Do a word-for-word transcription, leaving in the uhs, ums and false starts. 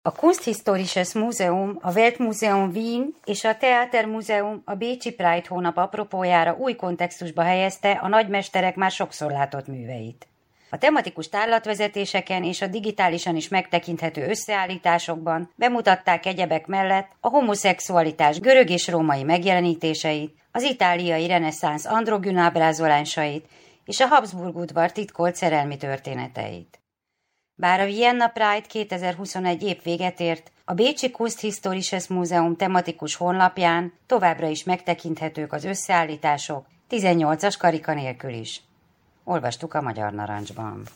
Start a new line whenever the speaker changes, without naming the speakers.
A Kunsthistorisches Museum, a Weltmuseum Wien és a Theatermuseum a bécsi Pride hónap apropójára új kontextusba helyezte a nagymesterek már sokszor látott műveit. A tematikus tárlatvezetéseken és a digitálisan is megtekinthető összeállításokban bemutatták egyebek mellett a homoszexualitás görög és római megjelenítéseit, az itáliai reneszánsz androgyn ábrázolásait és a Habsburg udvar titkolt szerelmi történeteit. Bár a Vienna Pride kétezer-huszonegy épp véget ért, a bécsi Kunsthistorisches Museum tematikus honlapján továbbra is megtekinthetők az összeállítások, tizennyolcas karika nélkül is. Olvastuk a Magyar Narancsban.